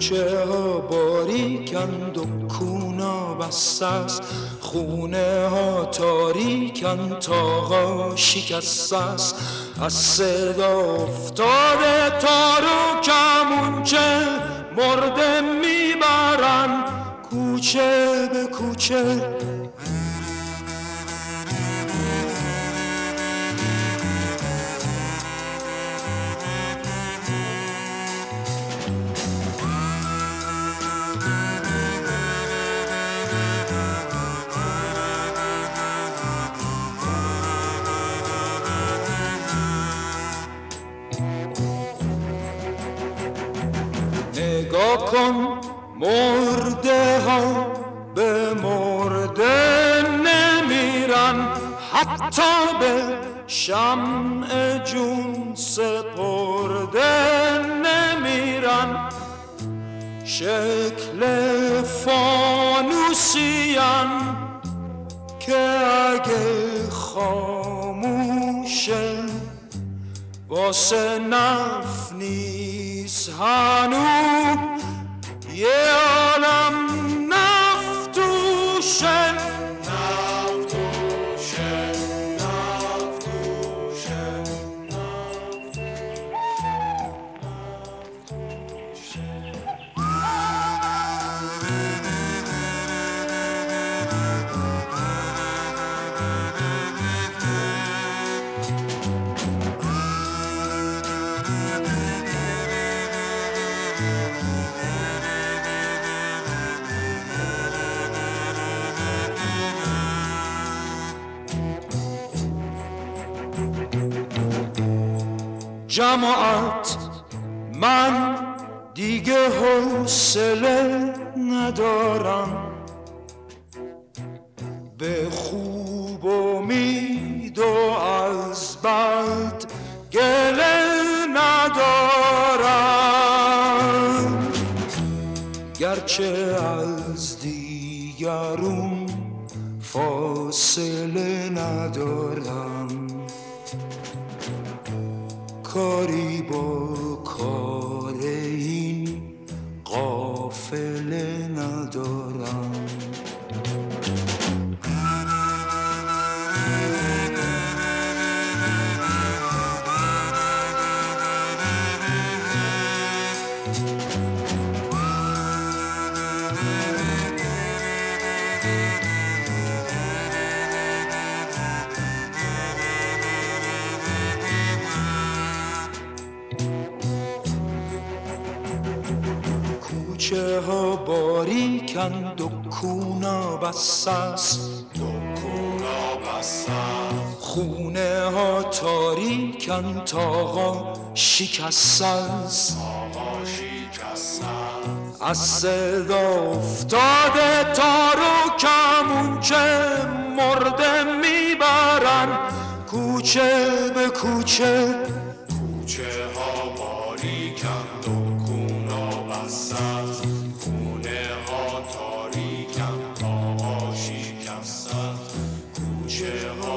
کوچه ها باریکند و کونا بسته است، خونه ها تاریکند، تاقا شکسته است. از صدا افتاده تار و کمونچه مرده میبرن کوچه به کوچه. نگاه کن مرده ها به مرده نمیرن، حتی به شمع جون سپرده نمیرن. شکل فانوسیان که اگه خاموشه واسه نف نیست هنو یه عالم نفتوشه. نفتوشه نفتوشه جماعت من دیگه حوصله ندارم، به خوب امید و از بد گله ندارم. گرچه از دیگرون فاصله ندارم، کاری با کار این قافله ندارم. کوچه ها باریکند و کونا بسته است، خونه ها تاریکند، تاقا شکسته است. از صدا افتاده تار و کمونچه مرده میبرن کوچه به کوچه. کوچه ها باریکند و کونا بسته است، خونه ها تاریکند، تاقا شکسته است. کوچه ها